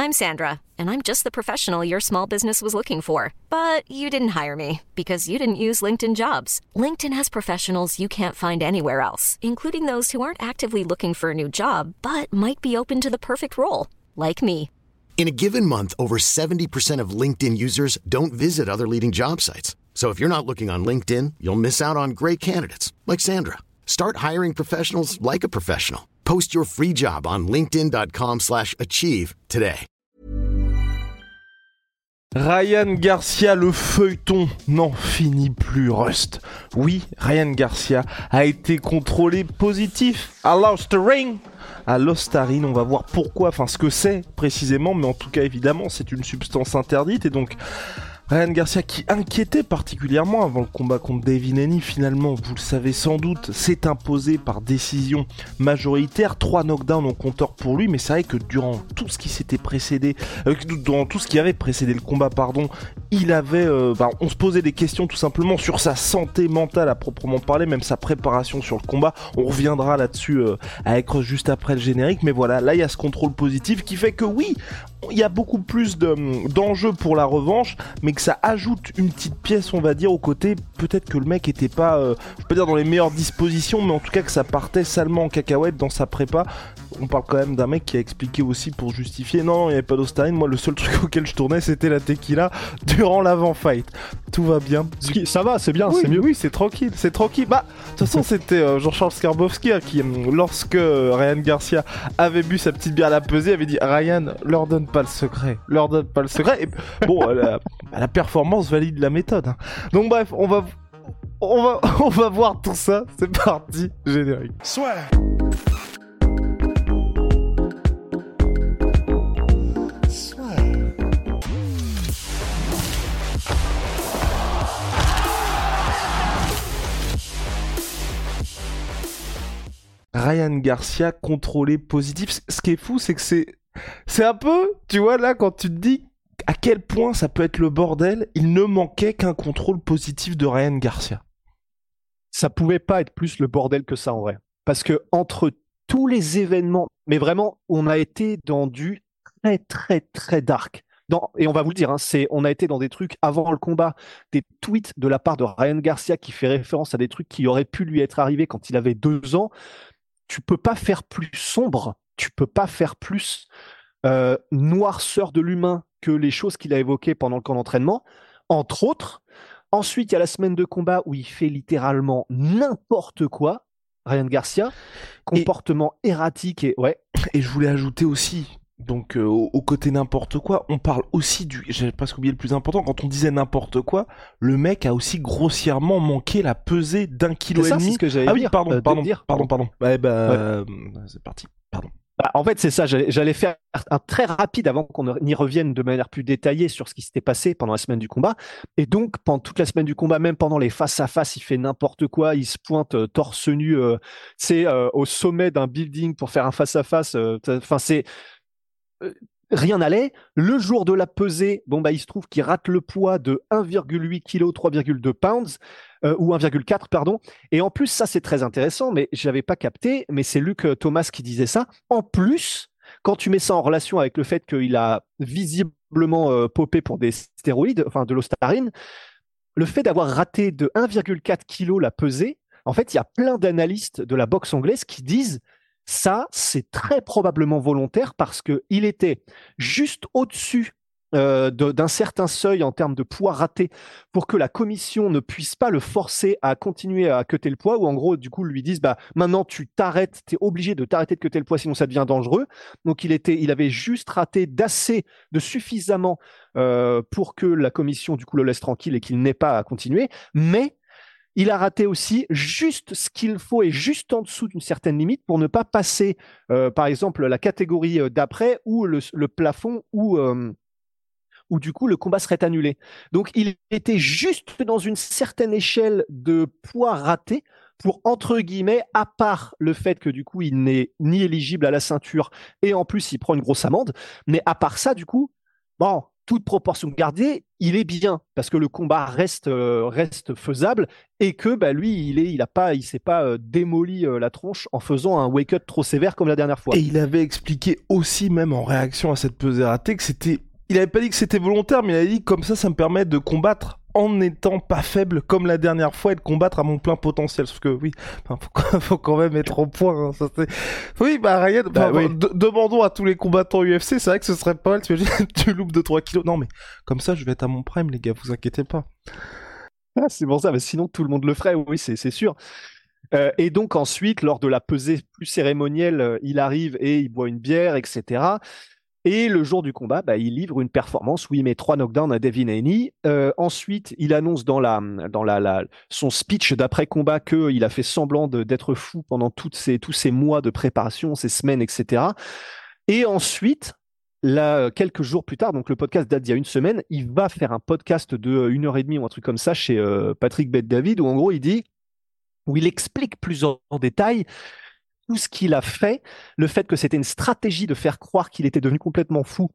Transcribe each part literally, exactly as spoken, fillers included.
I'm Sandra, and I'm just the professional your small business was looking for. But you didn't hire me because you didn't use LinkedIn Jobs. LinkedIn has professionals you can't find anywhere else, including those who aren't actively looking for a new job, but might be open to the perfect role, like me. In a given month, over seventy percent of LinkedIn users don't visit other leading job sites. So if you're not looking on LinkedIn, you'll miss out on great candidates like Sandra. Start hiring professionals like a professional. Post your free job on linkedin.com slash achieve today. Ryan Garcia, le feuilleton n'en finit plus, Rust. Oui, Ryan Garcia a été contrôlé positif à l'Ostarine. À l'Ostarine, on va voir pourquoi, enfin ce que c'est précisément, mais en tout cas évidemment c'est une substance interdite et donc Ryan Garcia qui inquiétait particulièrement avant le combat contre Devin Haney, finalement, vous le savez sans doute, s'est imposé par décision majoritaire, trois knockdowns en compteur pour lui, mais c'est vrai que durant tout ce qui s'était précédé, euh, durant tout ce qui avait précédé le combat, pardon, il avait, euh, bah, on se posait des questions tout simplement sur sa santé mentale à proprement parler, même sa préparation sur le combat, on reviendra là-dessus euh, avec Rust juste après le générique, mais voilà, là il y a ce contrôle positif qui fait que oui, il y a beaucoup plus de, d'enjeux pour la revanche, mais que ça ajoute une petite pièce, on va dire, au côté, peut-être que le mec était pas, euh, je peux dire dans les meilleures dispositions, mais en tout cas que ça partait salement en cacahuète dans sa prépa. On parle quand même d'un mec qui a expliqué aussi pour justifier, non, non il n'y avait pas d'Ostarine, moi le seul truc auquel je tournais c'était la tequila durant l'avant-fight. Tout va bien. Ça va, c'est bien, oui, c'est mieux. Oui, c'est tranquille, c'est tranquille. Bah, de toute façon c'était euh, Jean-Charles Skarbowski hein, qui, lorsque euh, Ryan Garcia avait bu sa petite bière à la pesée, avait dit Ryan, leur donne pas le secret, leur donne pas le secret. Et, bon, la, la performance valide la méthode. Hein. Donc bref, on va, on va, on va voir tout ça. C'est parti, générique. Soit. Ryan Garcia contrôlé positif. Ce qui est fou, c'est que c'est, c'est un peu, tu vois là, quand tu te dis à quel point ça peut être le bordel, il ne manquait qu'un contrôle positif de Ryan Garcia. Ça pouvait pas être plus le bordel que ça en vrai, parce que entre tous les événements, mais vraiment, on a été dans du très très très dark. Dans, et on va vous le dire, hein, c'est, on a été dans des trucs avant le combat, des tweets de la part de Ryan Garcia qui fait référence à des trucs qui auraient pu lui être arrivés quand il avait deux ans. Tu peux pas faire plus sombre, tu peux pas faire plus euh, noirceur de l'humain que les choses qu'il a évoquées pendant le camp d'entraînement, entre autres. Ensuite, il y a la semaine de combat où il fait littéralement n'importe quoi, Ryan Garcia, comportement et... erratique et ouais. Et je voulais ajouter aussi, donc euh, au, au côté n'importe quoi, on parle aussi du, j'ai presque oublié le plus important, quand on disait n'importe quoi, le mec a aussi grossièrement manqué la pesée d'un kilo c'est et ça, demi. C'est ce que j'allais ah oui, dire, pardon, euh, pardon, dire. pardon, pardon, ouais, bah, ouais. euh, c'est parti, pardon. Bah, en fait, c'est ça, j'allais, j'allais faire un très rapide avant qu'on y revienne de manière plus détaillée sur ce qui s'était passé pendant la semaine du combat. Et donc, pendant toute la semaine du combat, même pendant les face-à-face, il fait n'importe quoi, il se pointe euh, torse nu, euh, c'est euh, au sommet d'un building pour faire un face-à-face. Enfin, euh, c'est... Euh, rien n'allait. Le jour de la pesée, bon bah il se trouve qu'il rate le poids de un virgule huit kilos, trois virgule deux pounds, euh, ou un virgule quatre, pardon. Et en plus, ça c'est très intéressant, mais je n'avais pas capté, mais c'est Luc Thomas qui disait ça. En plus, quand tu mets ça en relation avec le fait qu'il a visiblement euh, popé pour des stéroïdes, enfin de l'Ostarine, le fait d'avoir raté de un virgule quatre kilos la pesée, en fait, il y a plein d'analystes de la boxe anglaise qui disent ça, c'est très probablement volontaire parce qu'il était juste au-dessus euh, de, d'un certain seuil en termes de poids raté pour que la commission ne puisse pas le forcer à continuer à cutter le poids, ou en gros, du coup, lui disent bah, maintenant tu t'arrêtes, tu es obligé de t'arrêter de cutter le poids sinon ça devient dangereux. Donc il, était, il avait juste raté d'assez, de suffisamment euh, pour que la commission du coup le laisse tranquille et qu'il n'ait pas à continuer, mais il a raté aussi juste ce qu'il faut et juste en dessous d'une certaine limite pour ne pas passer, euh, par exemple, la catégorie d'après ou le, le plafond où, euh, où du coup le combat serait annulé. Donc il était juste dans une certaine échelle de poids raté pour, entre guillemets, à part le fait que du coup il n'est ni éligible à la ceinture et en plus il prend une grosse amende, mais à part ça, du coup, bon, toute proportion gardée, il est bien parce que le combat reste euh, reste faisable et que bah, lui, il est, il a pas, il s'est pas euh, démoli euh, la tronche en faisant un wake-up trop sévère comme la dernière fois. Et il avait expliqué aussi, même en réaction à cette pesée ratée, que c'était, il avait pas dit que c'était volontaire, mais il avait dit comme ça, ça me permet de combattre en n'étant pas faible comme la dernière fois et de combattre à mon plein potentiel. Sauf que oui, enfin, faut, faut quand même être au point. Hein, ça, c'est... Oui, bah Ryan, bah, oui. de- demandons à tous les combattants U F C, c'est vrai que ce serait pas mal, tu imagines, tu loupes deux trois kilos. Non mais comme ça, je vais être à mon prime, les gars, vous inquiétez pas. Ah, c'est pour ça, mais sinon tout le monde le ferait, oui, c'est, c'est sûr. Euh, et donc ensuite, lors de la pesée plus cérémonielle, euh, il arrive et il boit une bière, et cetera. Et le jour du combat, bah, il livre une performance où il met trois knockdowns à Devin Haney. Euh, ensuite, il annonce dans, la, dans la, la, son speech d'après-combat qu'il a fait semblant de, d'être fou pendant toutes ces, tous ces mois de préparation, ces semaines, et cetera. Et ensuite, là, quelques jours plus tard, donc le podcast date d'il y a une semaine, il va faire un podcast de une heure et demie ou un truc comme ça chez euh, Patrick Bet-David, où en gros, il dit, où il explique plus en, en détail tout ce qu'il a fait, le fait que c'était une stratégie de faire croire qu'il était devenu complètement fou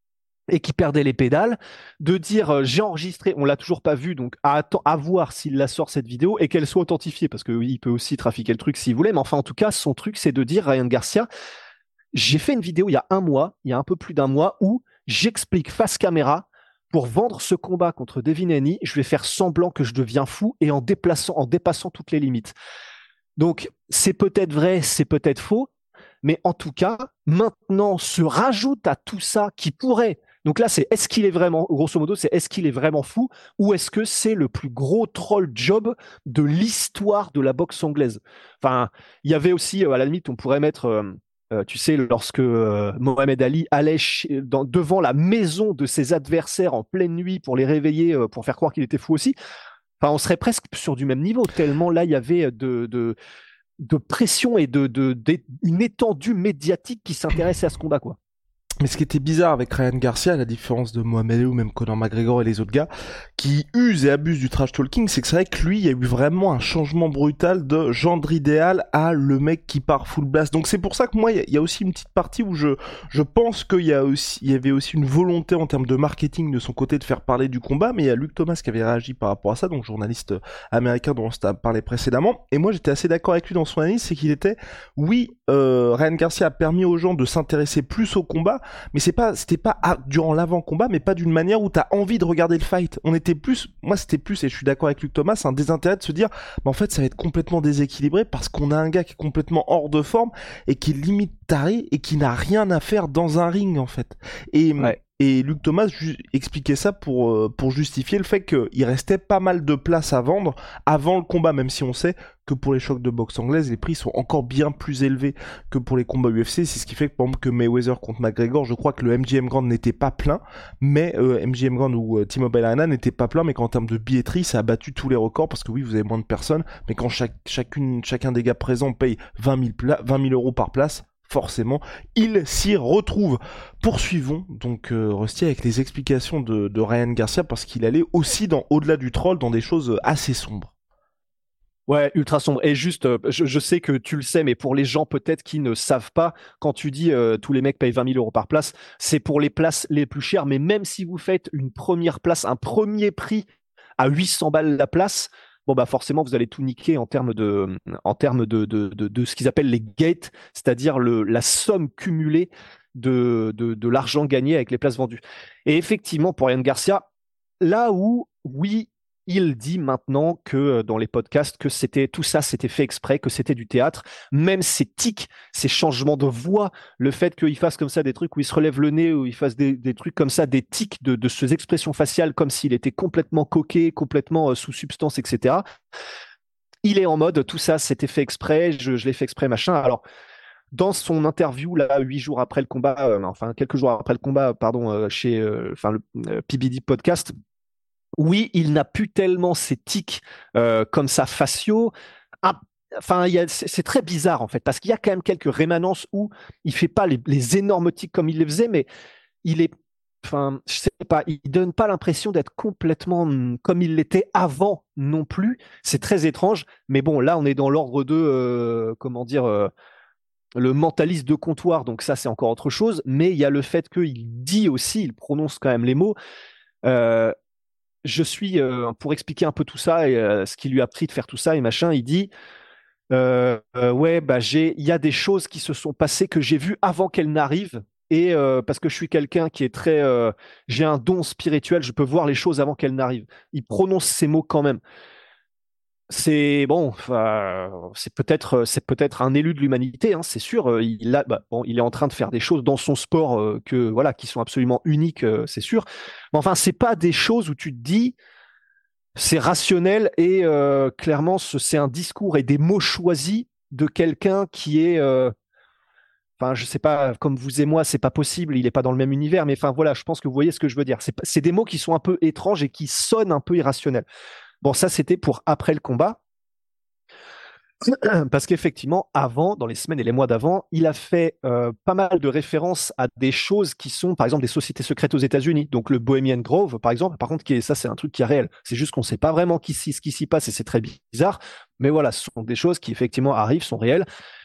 et qu'il perdait les pédales, de dire euh, j'ai enregistré, on l'a toujours pas vu, donc à, atten- à voir s'il la sort cette vidéo et qu'elle soit authentifiée, parce que oui, il peut aussi trafiquer le truc s'il voulait, mais enfin en tout cas son truc c'est de dire Ryan Garcia, j'ai fait une vidéo il y a un mois, il y a un peu plus d'un mois, où j'explique face caméra pour vendre ce combat contre Devin Haney, je vais faire semblant que je deviens fou et en déplaçant, en dépassant toutes les limites. Donc, c'est peut-être vrai, c'est peut-être faux, mais en tout cas, maintenant se rajoute à tout ça qui pourrait. Donc là, c'est est-ce qu'il est vraiment, grosso modo, c'est est-ce qu'il est vraiment fou ou est-ce que c'est le plus gros troll job de l'histoire de la boxe anglaise? Enfin, il y avait aussi, à la limite, on pourrait mettre, euh, euh, tu sais, lorsque euh, Mohamed Ali allait chez- dans- devant la maison de ses adversaires en pleine nuit pour les réveiller, euh, pour faire croire qu'il était fou aussi. Enfin, on serait presque sur du même niveau, tellement là, il y avait de, de, de pression et de, de, d'é- une étendue médiatique qui s'intéressait à ce combat, quoi. Mais ce qui était bizarre avec Ryan Garcia, à la différence de Mohamed Ali ou même Conor McGregor et les autres gars, qui usent et abusent du trash talking, c'est que c'est vrai que lui, il y a eu vraiment un changement brutal de gendre idéal à le mec qui part full blast. Donc c'est pour ça que moi, il y, a- il y a aussi une petite partie où je, je pense qu'il y a aussi, il y avait aussi une volonté en termes de marketing de son côté de faire parler du combat, mais il y a Luke Thomas qui avait réagi par rapport à ça, donc journaliste américain dont on s'est parlé précédemment. Et moi, j'étais assez d'accord avec lui dans son analyse, c'est qu'il était, oui, euh, Ryan Garcia a permis aux gens de s'intéresser plus au combat, mais c'est pas, c'était pas à- durant l'avant-combat, mais pas d'une manière où t'as envie de regarder le fight. On était plus, moi c'était plus, et je suis d'accord avec Luke Thomas, un désintérêt de se dire, bah en fait ça va être complètement déséquilibré parce qu'on a un gars qui est complètement hors de forme et qui est limite taré et qui n'a rien à faire dans un ring en fait. Et Ouais. Et Luke Thomas ju- expliquait ça pour, euh, pour justifier le fait qu'il restait pas mal de place à vendre avant le combat, même si on sait que pour les chocs de boxe anglaise, les prix sont encore bien plus élevés que pour les combats U F C. C'est ce qui fait que, par exemple, que Mayweather contre McGregor, je crois que le M G M Grand n'était pas plein, mais euh, M G M Grand ou euh, T-Mobile Arena n'était pas plein, mais qu'en termes de billetterie, ça a battu tous les records, parce que oui, vous avez moins de personnes, mais quand chaque, chacune, chacun des gars présents paye vingt mille, pla- vingt mille euros par place, forcément, il s'y retrouve. Poursuivons donc euh, Rusty avec les explications de, de Ryan Garcia parce qu'il allait aussi dans au-delà du troll dans des choses assez sombres. Ouais, ultra sombre. Et juste, euh, je, je sais que tu le sais, mais pour les gens peut-être qui ne savent pas, quand tu dis euh, tous les mecs payent vingt mille euros par place, c'est pour les places les plus chères. Mais même si vous faites une première place, un premier prix à huit cents balles la place, bon bah forcément vous allez tout niquer en termes de, en termes de, de, de, de ce qu'ils appellent les gates, c'est-à-dire le, la somme cumulée de, de, de l'argent gagné avec les places vendues. Et effectivement, pour Ryan Garcia, là où, oui, il dit maintenant que euh, dans les podcasts que c'était tout ça, c'était fait exprès, que c'était du théâtre. Même ces tics, ces changements de voix, le fait qu'il fasse comme ça des trucs où il se relève le nez, où il fasse des, des trucs comme ça, des tics de, de ces expressions faciales, comme s'il était complètement coqué, complètement euh, sous substance, et cetera. Il est en mode tout ça, c'était fait exprès, je, je l'ai fait exprès, machin. Alors, dans son interview là, huit jours après le combat, euh, enfin quelques jours après le combat, pardon, euh, chez, euh, enfin le euh, P B D podcast. Oui, il n'a plus tellement ces tics euh, comme ça faciaux. Ah, enfin, il y a- c'est c'est très bizarre en fait, parce qu'il y a quand même quelques rémanences où il fait pas les, les énormes tics comme il les faisait, mais il est, enfin, je sais pas, il donne pas l'impression d'être complètement hum, comme il l'était avant non plus. C'est très étrange, mais bon, là, on est dans l'ordre de, euh, comment dire. euh, le mentaliste de comptoir, donc ça c'est encore autre chose, mais il y a le fait qu'il dit aussi, il prononce quand même les mots. Euh, je suis, euh, pour expliquer un peu tout ça et euh, ce qui lui a pris de faire tout ça et machin, il dit euh, euh, ouais, bah j'ai, il y a des choses qui se sont passées que j'ai vues avant qu'elles n'arrivent. Et euh, parce que je suis quelqu'un qui est très, euh, j'ai un don spirituel, je peux voir les choses avant qu'elles n'arrivent. Il prononce ces mots quand même. C'est bon, enfin, c'est peut-être, c'est peut-être un élu de l'humanité, hein, c'est sûr. euh, Il a, bah, bon, il est en train de faire des choses dans son sport euh, que voilà, qui sont absolument uniques, euh, c'est sûr. Mais enfin, c'est pas des choses où tu te dis, c'est rationnel et euh, clairement, ce- c'est un discours et des mots choisis de quelqu'un qui est, euh, enfin, je sais pas, comme vous et moi, c'est pas possible, il est pas dans le même univers, mais enfin voilà, je pense que vous voyez ce que je veux dire. C'est, pas- c'est des mots qui sont un peu étranges et qui sonnent un peu irrationnels. Bon, ça, c'était pour après le combat. Parce qu'effectivement, avant, dans les semaines et les mois d'avant, il a fait euh, pas mal de références à des choses qui sont, par exemple, des sociétés secrètes aux États-Unis. Donc le Bohemian Grove, par exemple. Par contre, qui est, ça, c'est un truc qui est réel. C'est juste qu'on ne sait pas vraiment qui, ce qui s'y passe et c'est très bizarre. Mais voilà, ce sont des choses qui effectivement arrivent, sont réelles.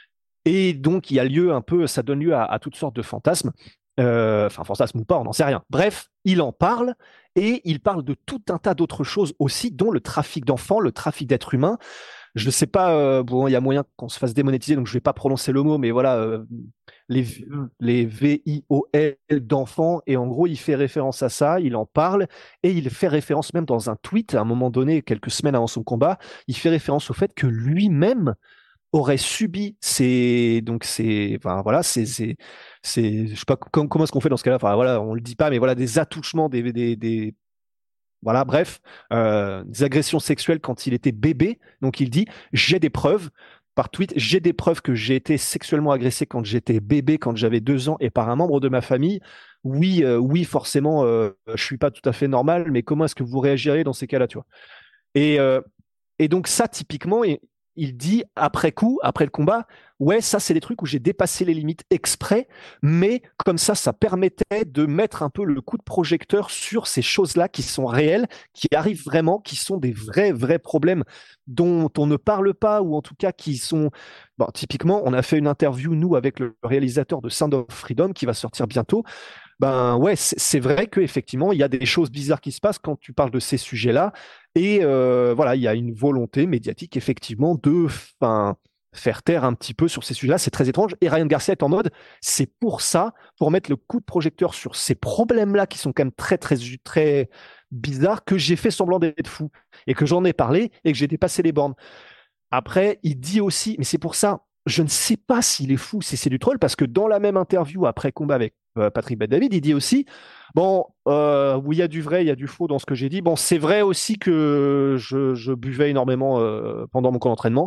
Et donc, il y a lieu un peu, ça donne lieu à, à toutes sortes de fantasmes. Euh, Enfin, fantasmes ou pas, on n'en sait rien. Bref, il en parle et il parle de tout un tas d'autres choses aussi, dont le trafic d'enfants, le trafic d'êtres humains. Je ne sais pas, euh, bon, il y a moyen qu'on se fasse démonétiser, donc je ne vais pas prononcer le mot, mais voilà, euh, les, les V I O L d'enfants, et en gros, il fait référence à ça, il en parle, et il fait référence même dans un tweet, à un moment donné, quelques semaines avant son combat, il fait référence au fait que lui-même aurait subi ces, donc ces, enfin voilà, ces, ces, ces- je sais pas com- comment est-ce qu'on fait dans ce cas-là, enfin voilà, on le dit pas, mais voilà, des attouchements, des, des, des voilà, bref, euh, des agressions sexuelles quand il était bébé. Donc il dit, j'ai des preuves par tweet, j'ai des preuves que j'ai été sexuellement agressé quand j'étais bébé, quand j'avais deux ans, et par un membre de ma famille. Oui, euh, oui, forcément, euh, je suis pas tout à fait normal, mais comment est-ce que vous réagirez dans ces cas-là, tu vois? Et, euh, et donc ça, typiquement, il, il dit après coup, après le combat, ouais, ça, c'est des trucs où j'ai dépassé les limites exprès, mais comme ça, ça permettait de mettre un peu le coup de projecteur sur ces choses-là qui sont réelles, qui arrivent vraiment, qui sont des vrais, vrais problèmes dont on ne parle pas, ou en tout cas qui sont... Bon, typiquement, on a fait une interview, nous, avec le réalisateur de Sound of Freedom, qui va sortir bientôt. Ben ouais, c'est c'est vrai qu'effectivement, il y a des choses bizarres qui se passent quand tu parles de ces sujets-là. Et euh, voilà, il y a une volonté médiatique, effectivement, de fin, faire taire un petit peu sur ces sujets-là. C'est très étrange. Et Ryan Garcia est en mode, c'est pour ça, pour mettre le coup de projecteur sur ces problèmes-là qui sont quand même très, très, très bizarres, que j'ai fait semblant d'être fou et que j'en ai parlé et que j'ai dépassé les bornes. Après, il dit aussi, mais c'est pour ça, je ne sais pas s'il est fou, si c'est du troll, parce que dans la même interview après combat avec euh, Patrick Bet-David, il dit aussi, bon, euh, oui, il y a du vrai, il y a du faux dans ce que j'ai dit. Bon, c'est vrai aussi que je, je buvais énormément euh, pendant mon camp d'entraînement.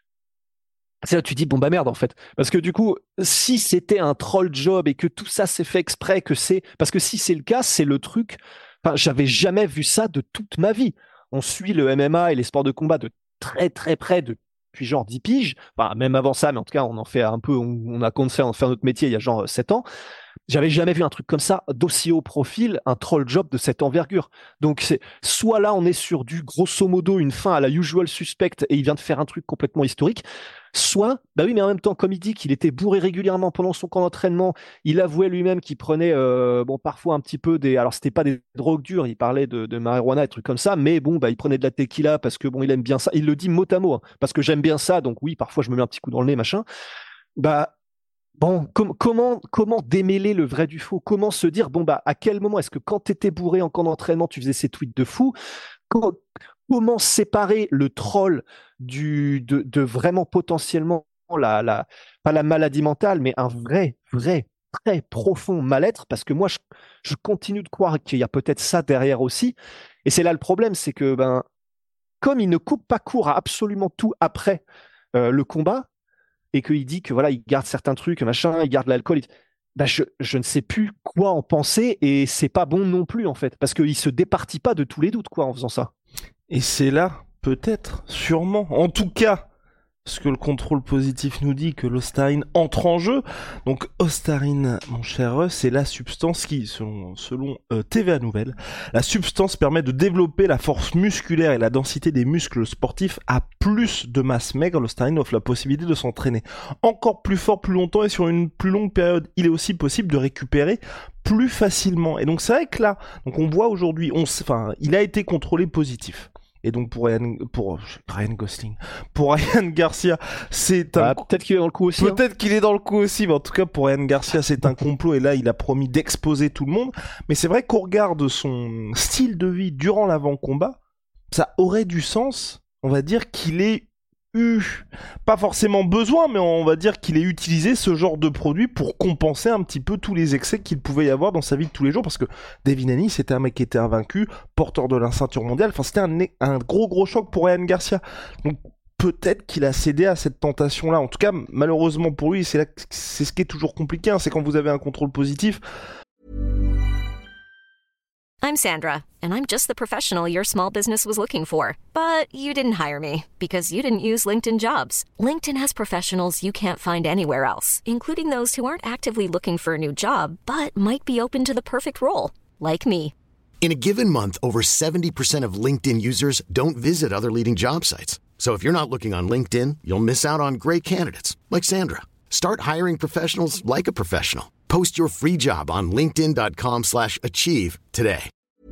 C'est là que tu dis, bon bah merde en fait. Parce que du coup, si c'était un troll job et que tout ça s'est fait exprès, que c'est... Parce que si c'est le cas, c'est le truc... Enfin, j'avais jamais vu ça de toute ma vie. On suit le M M A et les sports de combat de très très près depuis genre dix piges. Enfin, même avant ça, mais en tout cas, on en fait un peu... On, on a commencé à en faire notre métier il y a genre sept ans. J'avais jamais vu un truc comme ça, d'aussi haut profil, un troll job de cette envergure. Donc, c'est soit là, on est sur du grosso modo une fin à la usual suspect et il vient de faire un truc complètement historique, soit, bah oui, mais en même temps, comme il dit qu'il était bourré régulièrement pendant son camp d'entraînement, il avouait lui-même qu'il prenait, euh, bon, parfois un petit peu des, alors c'était pas des drogues dures, il parlait de, de marijuana et trucs comme ça, mais bon, bah, il prenait de la tequila parce que bon, il aime bien ça. Il le dit mot à mot, hein, parce que j'aime bien ça, donc oui, parfois je me mets un petit coup dans le nez, machin. Bah, bon, com- comment, comment démêler le vrai du faux? Comment se dire, bon, bah, à quel moment est-ce que quand tu étais bourré en camp d'entraînement, tu faisais ces tweets de fou? Co- Comment séparer le troll du, de, de vraiment potentiellement la, la, pas la maladie mentale, mais un vrai, vrai, très profond mal-être? Parce que moi, je, je continue de croire qu'il y a peut-être ça derrière aussi. Et c'est là le problème, c'est que, ben, comme il ne coupe pas court à absolument tout après euh, le combat, et qu'il dit que voilà, il garde certains trucs, machin, il garde l'alcool. il- Bah, je, je ne sais plus quoi en penser et c'est pas bon non plus en fait, parce qu'il se départit pas de tous les doutes quoi en faisant ça. Et c'est là, peut-être, sûrement, en tout cas, ce que le contrôle positif nous dit, que l'ostarine entre en jeu. Donc ostarine, mon cher Russ, c'est la substance qui, selon, selon euh, T V A Nouvelle, la substance permet de développer la force musculaire et la densité des muscles sportifs à plus de masse maigre. L'ostarine offre la possibilité de s'entraîner encore plus fort, plus longtemps et sur une plus longue période. Il est aussi possible de récupérer plus facilement. Et donc c'est vrai que là, donc on voit aujourd'hui, on, enfin, il a été contrôlé positif. Et donc pour Ryan, pour Ryan Gosling, pour Ryan Garcia, c'est un... Ah, peut-être qu'il est dans le coup aussi. Peut-être hein. qu'il est dans le coup aussi, mais en tout cas pour Ryan Garcia, c'est un complot et là il a promis d'exposer tout le monde. Mais c'est vrai qu'on regarde son style de vie durant l'avant-combat, ça aurait du sens, on va dire qu'il ait eu, pas forcément besoin, mais on va dire qu'il ait utilisé ce genre de produit pour compenser un petit peu tous les excès qu'il pouvait y avoir dans sa vie de tous les jours, parce que Devin Haney, c'était un mec qui était invaincu, porteur de la ceinture mondiale, enfin c'était un, un gros gros choc pour Ryan Garcia. Donc peut-être qu'il a cédé à cette tentation-là. En tout cas, malheureusement pour lui, c'est, là, c'est ce qui est toujours compliqué, hein, c'est quand vous avez un contrôle positif. I'm Sandra, and I'm just the professional your small business was looking for. But you didn't hire me because you didn't use LinkedIn Jobs. LinkedIn has professionals you can't find anywhere else, including those who aren't actively looking for a new job, but might be open to the perfect role, like me. In a given month, over seventy percent of LinkedIn users don't visit other leading job sites. So if you're not looking on LinkedIn, you'll miss out on great candidates like Sandra. Start hiring professionals like a professional. Post your free job on linkedin.com slash achieve today.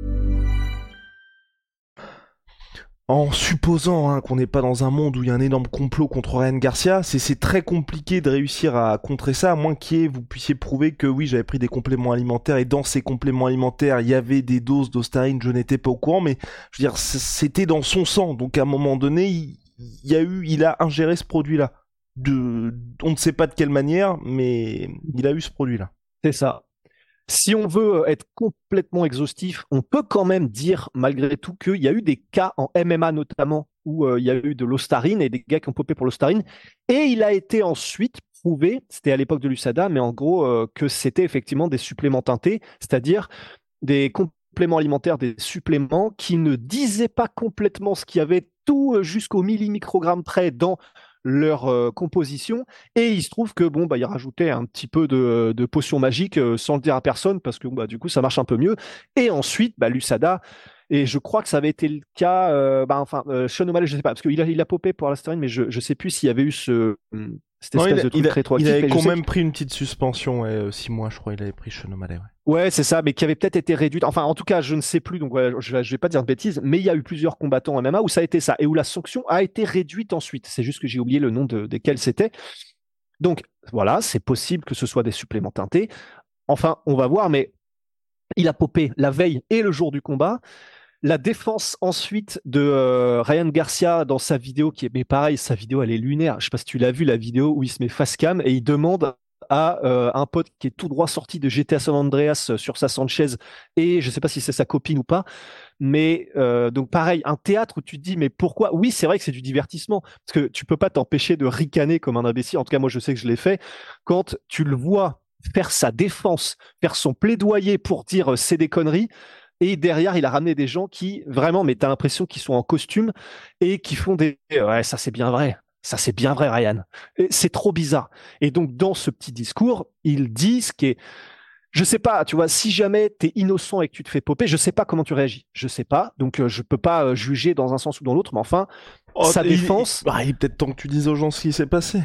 En supposant hein, qu'on n'est pas dans un monde où il y a un énorme complot contre Ryan Garcia, c'est, c'est très compliqué de réussir à contrer ça, à moins que vous puissiez prouver que oui, j'avais pris des compléments alimentaires et dans ces compléments alimentaires, il y avait des doses d'ostarine, je n'étais pas au courant, mais je veux dire, c'était dans son sang, donc à un moment donné, il, il y a eu, il a ingéré ce produit-là. De, on ne sait pas de quelle manière, mais il a eu ce produit-là. C'est ça. Si on veut être complètement exhaustif, on peut quand même dire malgré tout qu'il y a eu des cas en M M A notamment où euh, il y a eu de l'ostarine et des gars qui ont popé pour l'ostarine. Et il a été ensuite prouvé, c'était à l'époque de l'U S A D A, mais en gros euh, que c'était effectivement des suppléments teintés, c'est-à-dire des compléments alimentaires, des suppléments qui ne disaient pas complètement ce qu'il y avait tout euh, jusqu'au millimicrogramme près dans leur euh, composition, et il se trouve que bon bah il rajoutait un petit peu de, de potion magique euh, sans le dire à personne parce que bah du coup ça marche un peu mieux. Et ensuite bah l'U S A D A, et je crois que ça avait été le cas euh, bah enfin euh, Sean O'Malley, je sais pas parce qu'il a il a popé pour la stérine, mais je je sais plus s'il y avait eu ce cette Non, espèce il, a, de truc il, a, rétroactif. il avait quand même que... pris une petite suspension, ouais, euh, six mois je crois, il avait pris Sean O'Malley. Ouais. Ouais, c'est ça, mais qui avait peut-être été réduite. Enfin, en tout cas, je ne sais plus, donc ouais, je ne vais pas dire de bêtises, mais il y a eu plusieurs combattants en M M A où ça a été ça, et où la sanction a été réduite ensuite. C'est juste que j'ai oublié le nom de, desquels c'était. Donc, voilà, c'est possible que ce soit des suppléments teintés. Enfin, on va voir, mais il a popé la veille et le jour du combat. La défense ensuite de euh, Ryan Garcia dans sa vidéo, qui est, mais pareil, sa vidéo, elle est lunaire. Je ne sais pas si tu l'as vu, la vidéo où il se met face cam et il demande à euh, un pote qui est tout droit sorti de G T A San Andreas euh, sur sa Sanchez, et je ne sais pas si c'est sa copine ou pas, mais euh, donc pareil, un théâtre où tu te dis mais pourquoi? Oui, c'est vrai que c'est du divertissement, parce que tu peux pas t'empêcher de ricaner comme un imbécile, en tout cas moi je sais que je l'ai fait, quand tu le vois faire sa défense, faire son plaidoyer pour dire euh, c'est des conneries, et derrière il a ramené des gens qui vraiment, mais t'as l'impression qu'ils sont en costume et qui font des ouais ça c'est bien vrai. Ça, c'est bien vrai, Ryan. Et c'est trop bizarre. Et donc, dans ce petit discours, il dit ce qui est... Je sais pas, tu vois, si jamais t'es innocent et que tu te fais popper, je sais pas comment tu réagis. Je sais pas. Donc, euh, je peux pas euh, juger dans un sens ou dans l'autre, mais enfin, oh, sa il, défense... Il, il est peut-être temps que tu dises aux gens ce qui s'est passé.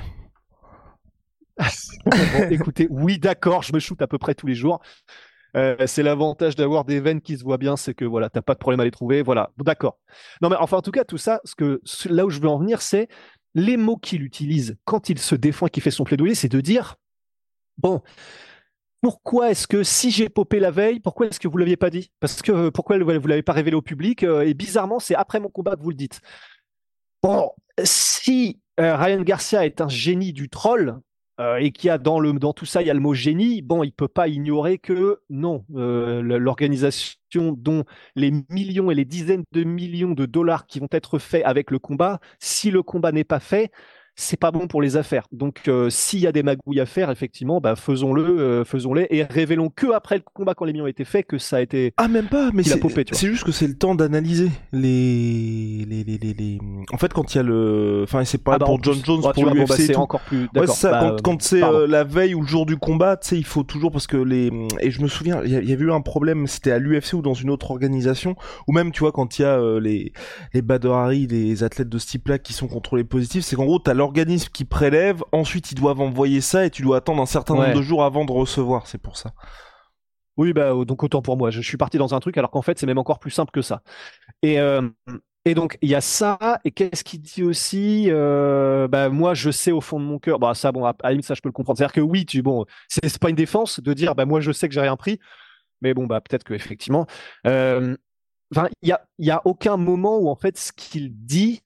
Bon, écoutez, oui, d'accord, je me shoot à peu près tous les jours. Euh, c'est l'avantage d'avoir des veines qui se voient bien, c'est que voilà, t'as pas de problème à les trouver. Voilà, d'accord. Non, mais enfin, en tout cas, tout ça, ce que, là où je veux en venir, c'est les mots qu'il utilise quand il se défend et qu'il fait son plaidoyer, c'est de dire bon, pourquoi est-ce que si j'ai popé la veille, pourquoi est-ce que vous ne l'aviez pas dit? Parce que pourquoi vous ne l'avez pas révélé au public? Et bizarrement, c'est après mon combat que vous le dites. Bon, si euh, Ryan Garcia est un génie du troll, euh, et qu'il y a dans, le, dans tout ça, il y a le mot génie, bon, il ne peut pas ignorer que non, euh, l'organisation dont les millions et les dizaines de millions de dollars qui vont être faits avec le combat, si le combat n'est pas fait, c'est pas bon pour les affaires. Donc, euh, s'il y a des magouilles à faire, effectivement, bah, faisons-le, euh, faisons-les et révélons que après le combat, quand les millions ont été faits, que ça a été. Ah, même pas, mais qu'il a c'est, popé, tu vois. c'est juste que c'est le temps d'analyser les, les, les, les, les- En fait, quand il y a le, enfin, et c'est pareil Ah bah, pour en John plus, Jones, ouais, tu pour vois, bon, l'U F C bah, et c'est tout. encore plus. Ouais, D'accord. c'est ça, bah, quand, quand c'est pardon. euh, la veille ou le jour du combat, tu sais, il faut toujours, parce que les, et je me souviens, il y, a- il y avait eu un problème, c'était à l'U F C ou dans une autre organisation, ou même, tu vois, quand il y a euh, les, les Badr Hari, les athlètes de ce type-là qui sont contrôlés positifs, c'est qu'en gros, t'as l'organisme qui prélève, ensuite ils doivent envoyer ça et tu dois attendre un certain nombre Ouais. de jours avant de recevoir, c'est pour ça. Oui, bah, euh, donc autant pour moi. Je, je suis parti dans un truc alors qu'en fait, c'est même encore plus simple que ça. Et, euh, et donc, il y a ça. Et qu'est-ce qu'il dit aussi? Euh, bah, moi, je sais au fond de mon cœur. Bah, ça, bon, à, à la limite, ça, je peux le comprendre. C'est-à-dire que oui, tu, bon, c'est c'est pas une défense de dire, bah, moi, je sais que j'ai rien pris. Mais bon, bah, peut-être que effectivement. Euh, Enfin, il y a, il y a aucun moment où, en fait, ce qu'il dit,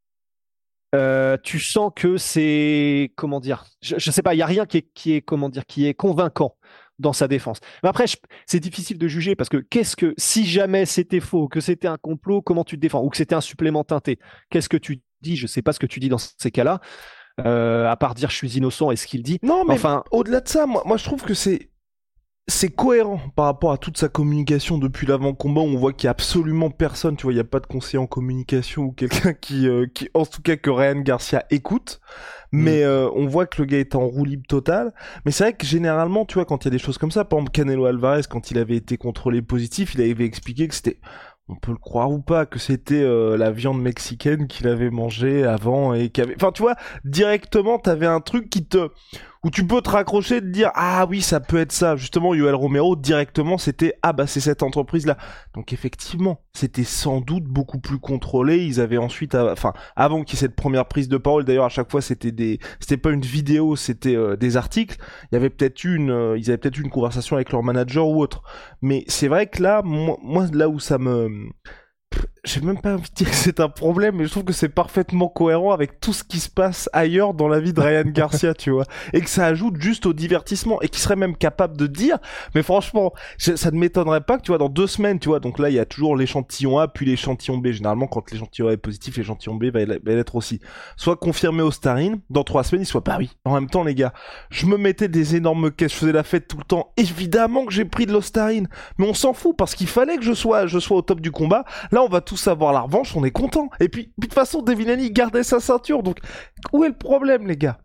euh, tu sens que c'est, comment dire, je, je sais pas, il y a rien qui est, qui est, comment dire, qui est convaincant dans sa défense. Mais après, je- c'est difficile de juger parce que qu'est-ce que, si jamais c'était faux, que c'était un complot, comment tu te défends, ou que c'était un supplément teinté, qu'est-ce que tu dis? Je sais pas ce que tu dis dans ces cas-là, euh, à part dire je suis innocent et ce qu'il dit. Non, mais Enfin, au-delà de ça, moi, moi je trouve que c'est c'est cohérent par rapport à toute sa communication depuis l'avant-combat. Où on voit qu'il y a absolument personne, tu vois, il y a pas de conseiller en communication ou quelqu'un qui, euh, qui, en tout cas, que Ryan Garcia écoute. Mais euh, on voit que le gars est en roue libre totale. Mais c'est vrai que généralement, tu vois, quand il y a des choses comme ça, par exemple Canelo Alvarez, quand il avait été contrôlé positif, il avait expliqué que c'était, on peut le croire ou pas, que c'était euh, la viande mexicaine qu'il avait mangée avant et qu'il avait... Enfin, tu vois, directement, t'avais un truc qui te... où tu peux te raccrocher et te dire ah oui ça peut être ça. Justement Yoel Romero directement c'était ah bah c'est cette entreprise là. Donc effectivement c'était sans doute beaucoup plus contrôlé. Ils avaient ensuite euh, enfin avant qu'il y ait cette première prise de parole, d'ailleurs à chaque fois c'était des c'était pas une vidéo, c'était euh, des articles. Il y avait peut-être eu une euh, ils avaient peut-être eu une conversation avec leur manager ou autre. Mais c'est vrai que là moi, moi là où ça me j'ai même pas envie de dire que c'est un problème, mais je trouve que c'est parfaitement cohérent avec tout ce qui se passe ailleurs dans la vie de Ryan Garcia, tu vois. Et que ça ajoute juste au divertissement. Et qui serait même capable de dire, mais franchement, je- ça ne m'étonnerait pas que, tu vois, dans deux semaines, tu vois, donc là, il y a toujours l'échantillon A, puis l'échantillon B. Généralement, quand l'échantillon A est positif, l'échantillon B va, va l'être aussi. Soit confirmé au Starine, dans trois semaines, il soit, bah oui. En même temps, les gars, je me mettais des énormes caisses, je faisais la fête tout le temps. Évidemment que j'ai pris de l'Ostarine. Mais on s'en fout, parce qu'il fallait que je sois, je sois au top du combat. Là, on va tous avoir la revanche, on est content. Et puis, puis de toute façon, Devinani gardait sa ceinture, donc où est le problème, les gars?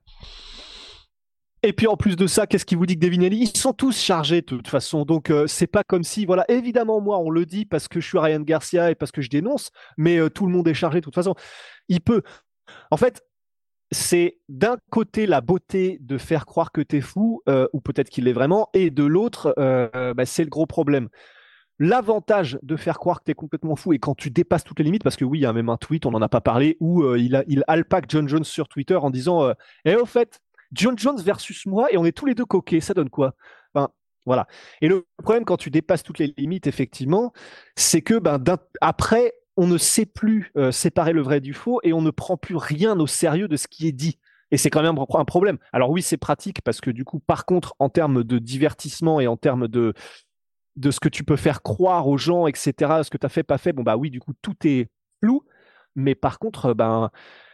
et puis en plus de ça, qu'est-ce qui vous dit que Devinelli? Ils sont tous chargés de toute façon. Donc euh, c'est pas comme si, voilà, évidemment moi on le dit parce que je suis Ryan Garcia et parce que je dénonce, mais euh, tout le monde est chargé de toute façon. Il peut. En fait, c'est d'un côté la beauté de faire croire que t'es fou, euh, ou peut-être qu'il l'est vraiment, et de l'autre, euh, euh, bah, c'est le gros problème. L'avantage de faire croire que t'es complètement fou et quand tu dépasses toutes les limites, parce que oui, il y a même un tweet, on n'en a pas parlé, où euh, il, a, il alpague John Jones sur Twitter en disant euh, Eh au fait, John Jones versus moi et on est tous les deux coquets, ça donne quoi? Enfin, voilà. Et le problème quand tu dépasses toutes les limites, effectivement, c'est que ben, d'un- après, on ne sait plus euh, séparer le vrai du faux et on ne prend plus rien au sérieux de ce qui est dit. Et c'est quand même un problème. Alors oui, c'est pratique parce que du coup, par contre, en termes de divertissement et en termes de, de ce que tu peux faire croire aux gens, et cetera, ce que tu as fait, pas fait, bon bah oui, du coup, tout est flou. Mais par contre, ben,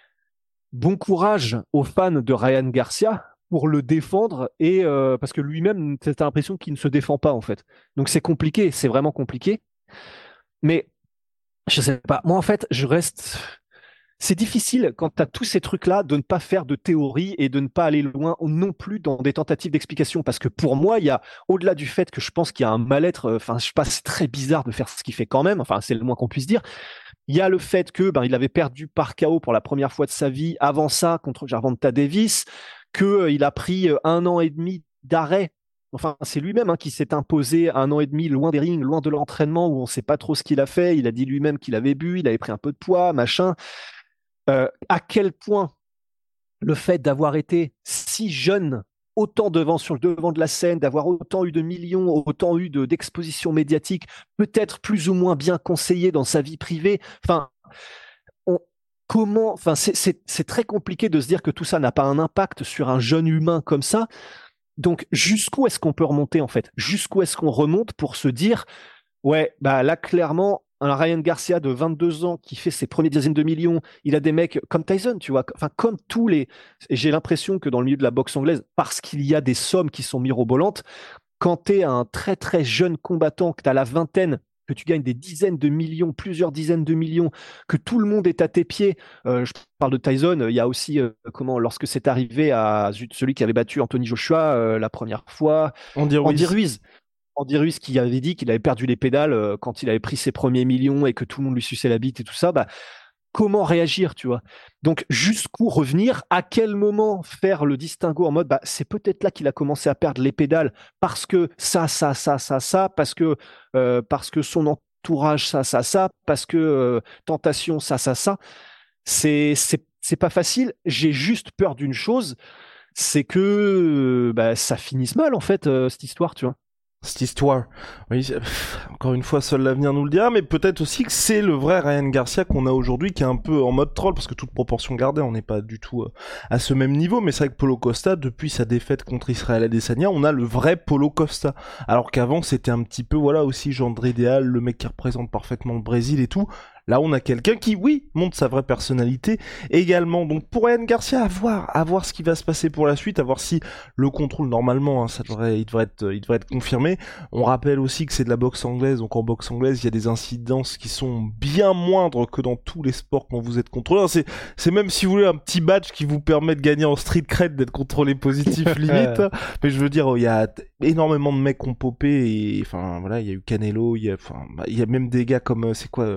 bon courage aux fans de Ryan Garcia pour le défendre et euh, parce que lui-même, tu as l'impression qu'il ne se défend pas en fait. Donc c'est compliqué, c'est vraiment compliqué. Mais je sais pas, moi en fait, je reste. C'est difficile quand tu as tous ces trucs-là de ne pas faire de théorie et de ne pas aller loin non plus dans des tentatives d'explication. Parce que pour moi, il y a, au-delà du fait que je pense qu'il y a un mal-être, euh, enfin, je sais pas, c'est très bizarre de faire ce qu'il fait quand même, enfin, c'est le moins qu'on puisse dire. Il y a le fait que ben, il avait perdu par K O pour la première fois de sa vie avant ça contre Gervonta Davis, qu'il euh, a pris euh, un an et demi d'arrêt. Enfin, c'est lui-même hein, qui s'est imposé un an et demi loin des rings, loin de l'entraînement, où on ne sait pas trop ce qu'il a fait. Il a dit lui-même qu'il avait bu, il avait pris un peu de poids, machin. Euh, à quel point le fait d'avoir été si jeune, autant devant sur le devant de la scène, d'avoir autant eu de millions, autant eu de, d'exposition médiatique, peut-être plus ou moins bien conseillé dans sa vie privée. Enfin, on, comment, enfin, c'est, c'est, c'est très compliqué de se dire que tout ça n'a pas un impact sur un jeune humain comme ça. Donc, jusqu'où est-ce qu'on peut remonter en fait? Jusqu'où est-ce qu'on remonte pour se dire, ouais, bah là clairement, un Ryan Garcia de vingt-deux ans qui fait ses premières dizaines de millions. Il a des mecs comme Tyson, tu vois, enfin comme tous les. Et j'ai l'impression que dans le milieu de la boxe anglaise, parce qu'il y a des sommes qui sont mirobolantes, quand tu es un très très jeune combattant, que tu as la vingtaine, que tu gagnes des dizaines de millions, plusieurs dizaines de millions, que tout le monde est à tes pieds. Euh, je parle de Tyson, il y a aussi euh, comment lorsque c'est arrivé à zut, celui qui avait battu Anthony Joshua euh, la première fois, Andy Ruiz. Andy Ruiz. Andy Ruiz qui avait dit qu'il avait perdu les pédales euh, quand il avait pris ses premiers millions et que tout le monde lui suçait la bite et tout ça. Bah, comment réagir, tu vois? Donc, jusqu'où revenir? À quel moment faire le distinguo en mode, bah, c'est peut-être là qu'il a commencé à perdre les pédales parce que ça, ça, ça, ça, ça, parce que, euh, parce que son entourage, ça, ça, ça, parce que euh, tentation, ça, ça, ça. C'est, c'est, c'est pas facile. J'ai juste peur d'une chose, c'est que euh, bah, ça finisse mal, en fait, euh, cette histoire, tu vois. Cette histoire. Oui, encore une fois, seul l'avenir nous le dira, mais peut-être aussi que c'est le vrai Ryan Garcia qu'on a aujourd'hui, qui est un peu en mode troll, parce que toute proportion gardée, on n'est pas du tout euh, à ce même niveau, mais c'est vrai que Paulo Costa, depuis sa défaite contre Israel Adesanya, on a le vrai Paulo Costa. Alors qu'avant, c'était un petit peu, voilà, aussi gendre idéal, le mec qui représente parfaitement le Brésil et tout. Là, on a quelqu'un qui, oui, montre sa vraie personnalité également. Donc, pour Ryan Garcia, à voir, à voir ce qui va se passer pour la suite, à voir si le contrôle, normalement, hein, ça devrait, il devrait être, il devrait être confirmé. On rappelle aussi que c'est de la boxe anglaise. Donc, en boxe anglaise, il y a des incidences qui sont bien moindres que dans tous les sports quand vous êtes contrôlé. C'est, c'est même, si vous voulez, un petit badge qui vous permet de gagner en street cred, d'être contrôlé positif, limite. Mais je veux dire, il y a énormément de mecs qui ont popé et, enfin, voilà, il y a eu Canelo, il y a, enfin, il y a même des gars comme, c'est quoi, euh,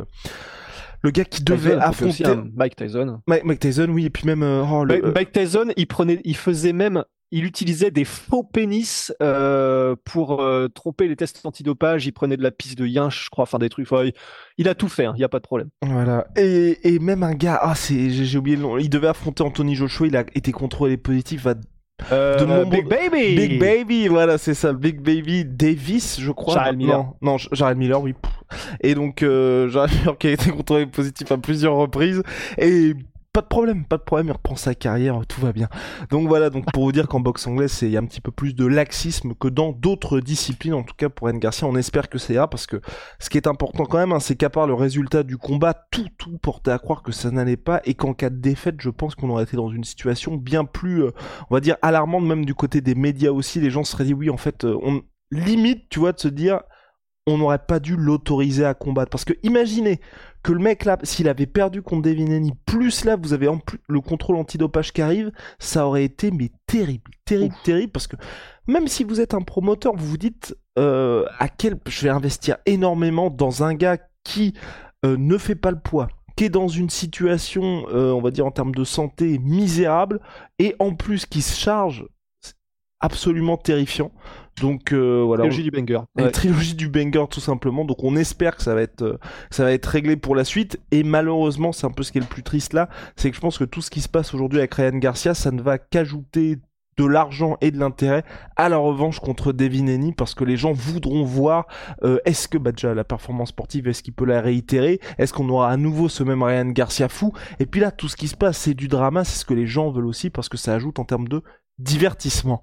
le gars qui devait Tyson, affronter aussi, hein, Mike Tyson. Mike, Mike Tyson, oui, et puis même euh, oh, le, Mike, Mike Tyson, il prenait, il faisait même, il utilisait des faux pénis euh, pour euh, tromper les tests antidopage. Il prenait de la pisse de yinche, je crois, enfin des trucs. Enfin, il, il a tout fait, il hein, y a pas de problème. Voilà. Et, et même un gars, ah c'est, j'ai, j'ai oublié le nom. Il devait affronter Anthony Joshua, il a été contrôlé positif à Euh, de nombreux... Big Baby Big Baby, voilà, c'est ça, Big Baby Davis, je crois. Jarrell Miller. Non, non, Jarrell Miller, oui. Et donc, euh, Jarrell Miller qui a été contrôlé positif à plusieurs reprises. Et pas de problème, pas de problème, il reprend sa carrière, tout va bien. Donc voilà, donc pour vous dire qu'en boxe anglaise, c'est, il y a un petit peu plus de laxisme que dans d'autres disciplines, en tout cas pour Ryan Garcia, on espère que c'est là, parce que ce qui est important quand même, hein, c'est qu'à part le résultat du combat, tout, tout portait à croire que ça n'allait pas, et qu'en cas de défaite, je pense qu'on aurait été dans une situation bien plus, euh, on va dire, alarmante, même du côté des médias aussi, les gens se seraient dit, oui, en fait, euh, on limite, tu vois, de se dire, on n'aurait pas dû l'autoriser à combattre. Parce que imaginez que le mec là, s'il avait perdu contre Devin Haney, plus là, vous avez en plus le contrôle antidopage qui arrive, ça aurait été mais terrible, terrible, Ouf. terrible. Parce que même si vous êtes un promoteur, vous vous dites euh, à quel, je vais investir énormément dans un gars qui euh, ne fait pas le poids, qui est dans une situation, euh, on va dire en termes de santé, misérable, et en plus qui se charge, absolument terrifiant. Donc euh, voilà, trilogie du banger. Une ouais. trilogie du banger tout simplement. Donc on espère que ça va être euh, ça va être réglé pour la suite. Et malheureusement, c'est un peu ce qui est le plus triste là, c'est que je pense que tout ce qui se passe aujourd'hui avec Ryan Garcia, ça ne va qu'ajouter de l'argent et de l'intérêt à la revanche contre Devin Haney, parce que les gens voudront voir euh, est-ce que bah déjà la performance sportive, est-ce qu'il peut la réitérer, est-ce qu'on aura à nouveau ce même Ryan Garcia fou. Et puis là, tout ce qui se passe, c'est du drama, c'est ce que les gens veulent aussi, parce que ça ajoute en termes de divertissement.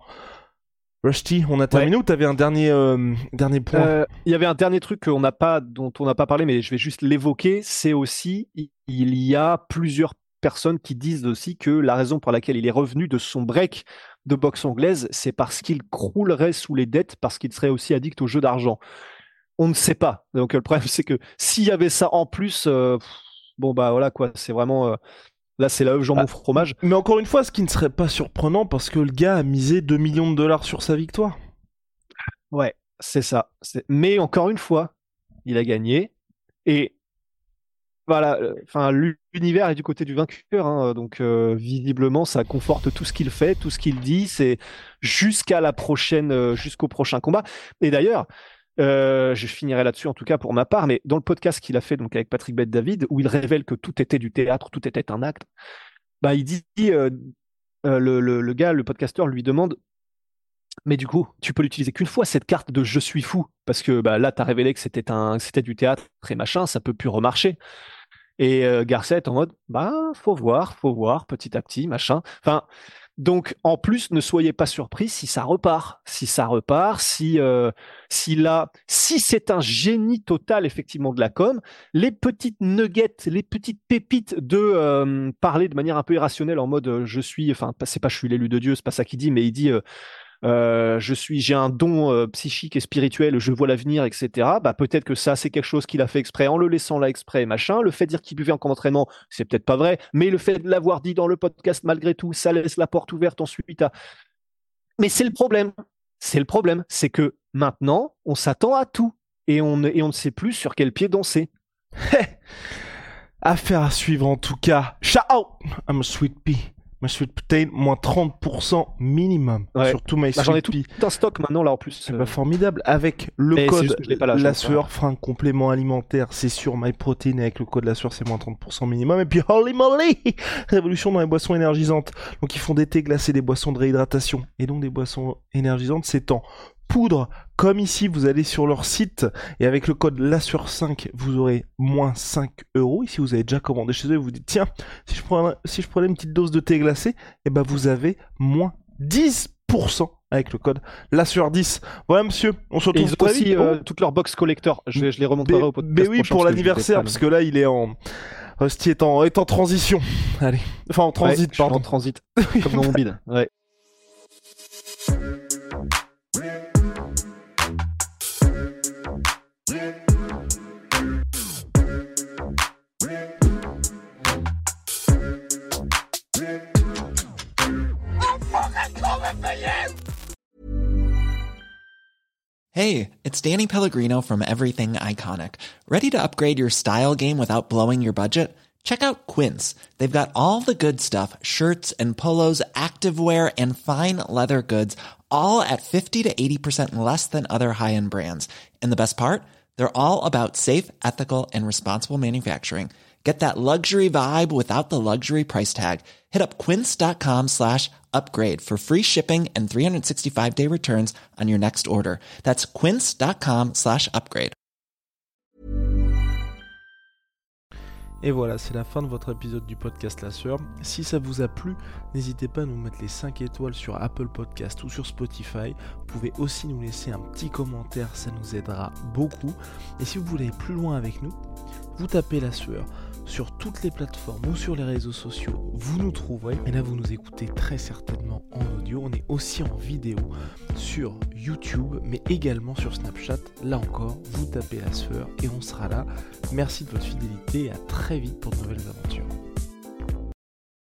Rusty, on a terminé, ouais. Ou t'avais un dernier euh, dernier point? Il euh, y avait un dernier truc qu'on n'a pas, dont on n'a pas parlé, mais je vais juste l'évoquer. C'est aussi, il y a plusieurs personnes qui disent aussi que la raison pour laquelle il est revenu de son break de boxe anglaise, c'est parce qu'il croulerait sous les dettes, parce qu'il serait aussi addict au jeu d'argent. On ne sait pas. Donc le problème, c'est que s'il y avait ça en plus, euh, bon bah voilà quoi, c'est vraiment. Euh, Là, c'est là où j'en mon fromage. Mais encore une fois, ce qui ne serait pas surprenant, parce que le gars a misé deux millions de dollars sur sa victoire. Ouais, c'est ça. C'est... Mais encore une fois, il a gagné. Et voilà, enfin, l'univers est du côté du vainqueur. Hein, donc, euh, visiblement, ça conforte tout ce qu'il fait, tout ce qu'il dit. C'est jusqu'à la prochaine, euh, jusqu'au prochain combat. Et d'ailleurs, Euh, je finirai là-dessus en tout cas pour ma part, mais dans le podcast qu'il a fait donc avec Patrick Bet-David, où il révèle que tout était du théâtre, tout était un acte, bah il dit euh, euh, le, le, le gars, le podcasteur lui demande, mais du coup, tu peux l'utiliser qu'une fois cette carte de je suis fou, parce que bah, là t'as révélé que c'était un, c'était du théâtre et machin, ça peut plus remarcher. Et euh, Garcia est en mode, bah faut voir, faut voir petit à petit, machin. Enfin. Donc, en plus, ne soyez pas surpris si ça repart. Si ça repart, si, euh, si, là, si c'est un génie total, effectivement, de la com, les petites nuggets, les petites pépites de euh, parler de manière un peu irrationnelle en mode euh, je suis, enfin, c'est pas je suis l'élu de Dieu, c'est pas ça qu'il dit, mais il dit. Euh, Euh, je suis, j'ai un don euh, psychique et spirituel, je vois l'avenir, et cetera. Bah peut-être que ça c'est quelque chose qu'il a fait exprès en le laissant là exprès, machin. Le fait de dire qu'il buvait en camp d'entraînement, c'est peut-être pas vrai, mais le fait de l'avoir dit dans le podcast malgré tout, ça laisse la porte ouverte ensuite à. Mais c'est le problème, c'est le problème, c'est que maintenant on s'attend à tout et on ne, et on ne sait plus sur quel pied danser. Affaire à suivre en tout cas. Shout out, I'm a sweet pea. My Sweet Protein, moins trente pour cent minimum. Ouais. Surtout My bah, Sweet J'en ai tout, Pea. tout un stock maintenant là en plus. Eh ben, formidable. Avec le Mais code là, la sueur, fera un complément alimentaire. C'est sur MyProtein. Avec le code la sueur, c'est moins trente pour cent minimum. Et puis, holy moly! Révolution dans les boissons énergisantes. Donc, ils font des thés glacés, des boissons de réhydratation. Et donc, des boissons énergisantes, c'est en poudre. Comme ici, vous allez sur leur site et avec le code la sueur cinq, vous aurez moins cinq euros. Ici, vous avez déjà commandé chez eux et vous dites, tiens, si je prenais, si je prenais une petite dose de thé glacé, et ben, vous avez moins dix pour cent avec le code la sueur dix. Voilà, monsieur, on se retrouve ils ont très aussi vite. euh, toutes leurs box collector. Je, je les remonterai Mais, au podcast. mais oui, prochain, pour parce que l'anniversaire, je les parce que là, il est en... Rusty est en, est en transition. Allez. Enfin, en transit, ouais, pardon. En transit. Comme dans mon bide. Ouais. Hey, it's Danny Pellegrino from Everything Iconic. Ready to upgrade your style game without blowing your budget? Check out Quince. They've got all the good stuff, shirts and polos, activewear, and fine leather goods, all at fifty to eighty percent less than other high-end brands. And the best part? They're all about safe, ethical, and responsible manufacturing. Get that luxury vibe without the luxury price tag. Hit up quince.com slash upgrade for free shipping and three sixty-five day returns on your next order. That's quince.com slash upgrade. Et voilà, c'est la fin de votre épisode du podcast La Sueur. Si ça vous a plu, n'hésitez pas à nous mettre les cinq étoiles sur Apple Podcast ou sur Spotify. Vous pouvez aussi nous laisser un petit commentaire, ça nous aidera beaucoup. Et si vous voulez aller plus loin avec nous, vous tapez La Sueur sur toutes les plateformes ou sur les réseaux sociaux, vous nous trouverez. Et là, vous nous écoutez très certainement en audio. On est aussi en vidéo sur YouTube, mais également sur Snapchat. Là encore, vous tapez La Sueur et on sera là. Merci de votre fidélité et à très vite pour de nouvelles aventures.